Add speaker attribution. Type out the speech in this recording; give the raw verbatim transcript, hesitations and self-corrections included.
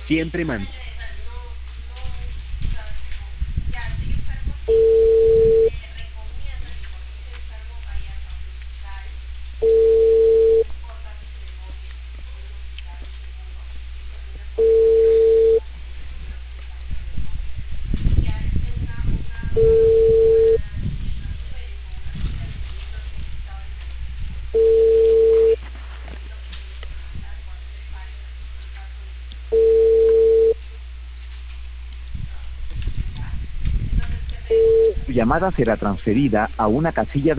Speaker 1: siempre man.
Speaker 2: Tu llamada será transferida a una casilla de